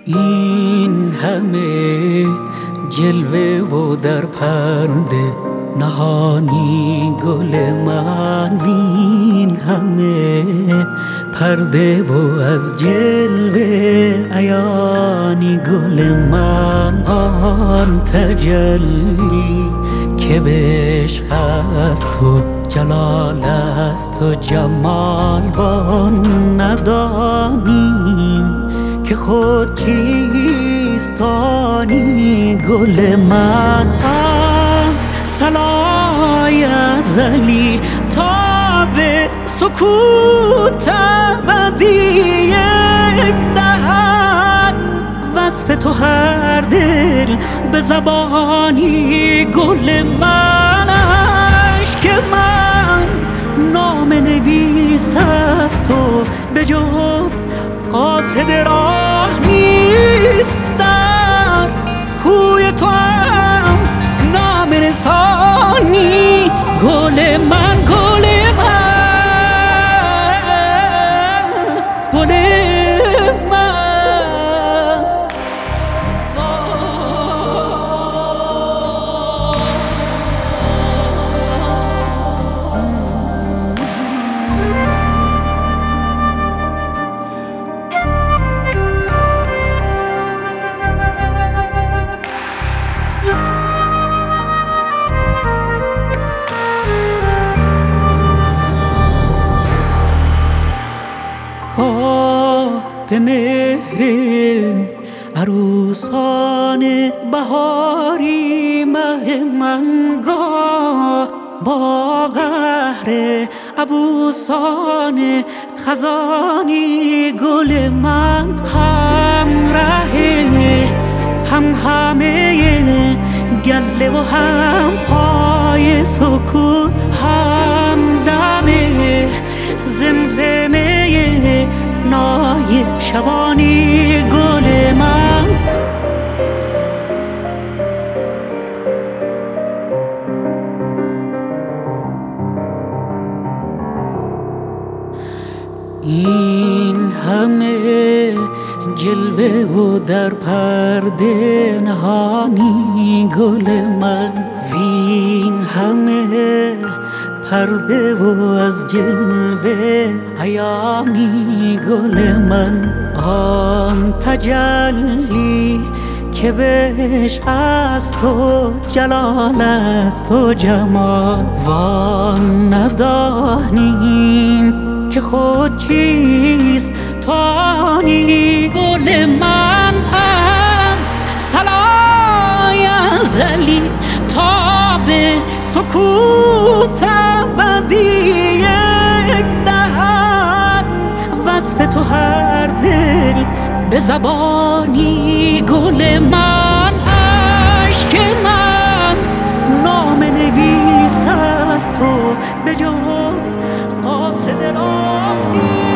این همه جلوه و در پرده نهانی گل من، این همه پرده و از جلوه عیانی گل من. آن تجلی که به عشق است و جلال است و جمال، وان ندانیم که خود کیستانی گل من. از صلای ازلی تا به سکوت ابدی یک دهن، وصف تو هر دل به زبانی گل من. عشق من نام نویس است و به جز قاصد راه نیست، در کوی تو هم نام رسانی گل من. گل من، گل من. به مهر عروسان بهاری مه من، گاه با قهر عبوسان خزانی گل من. هم همه گله و هم پای سکون، هم دم زمزمه نای شبانی گل من. این همه جلوه و در پرده نهانی گل من، وین همه پرده و از جلوه عیانی گل من. آن تجلی که به عشق است و جلال است و جمال، وان ندانیم که خود چیست توانی گل من. از صلای ازلی تا به سکوت ابدی یک دهن، وصف تو هر دل به زبانی گل من. عشق من نام نویس است و به جز قاصد راه نیست.